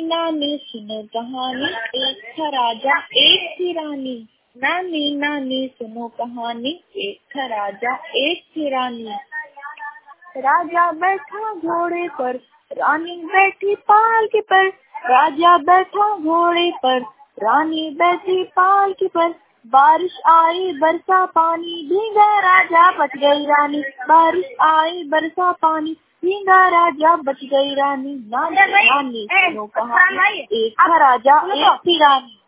नानी सुनो कहानी, एक था राजा एक थी रानी। नानी नानी सुनो कहानी, एक था राजा एक थी रानी। राजा बैठा घोड़े पर, रानी बैठी पालकी पर। राजा बैठा घोड़े पर, रानी बैठी पालकी पर। बारिश आई बरसा पानी, भीगा राजा बच गई रानी। बारिश आई बरसा पानी, भीगा राजा बच गई रानी। नानी नानी सुनो कहानी, एक था राजा एक थी रानी।